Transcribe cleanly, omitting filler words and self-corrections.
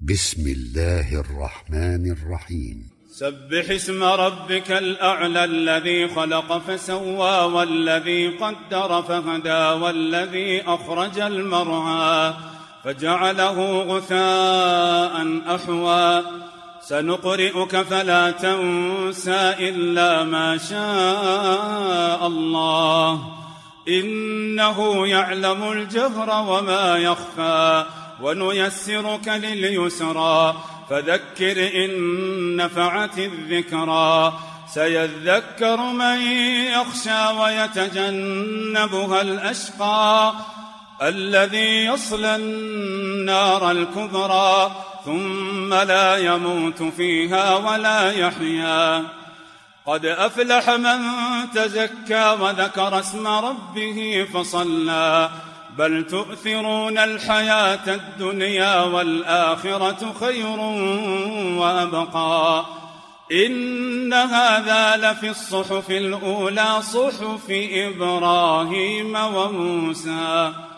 بسم الله الرحمن الرحيم. سبح اسم ربك الأعلى الذي خلق فسوى والذي قدر فهدى والذي أخرج المرعى فجعله غثاء أحوى سنقرئك فلا تنسى إلا ما شاء الله إنه يعلم الجهر وما يخفى ونيسرك لليسرى فذكر إن نفعت الذكرى سيذكر من يخشى ويتجنبها الأشقى الذي يصلى النار الكبرى ثم لا يموت فيها ولا يحيا قد أفلح من تزكى وذكر اسم ربه فصلى بل تؤثرون الحياة الدنيا والآخرة خير وأبقى إن هذا لفي الصحف الأولى صحف إبراهيم وموسى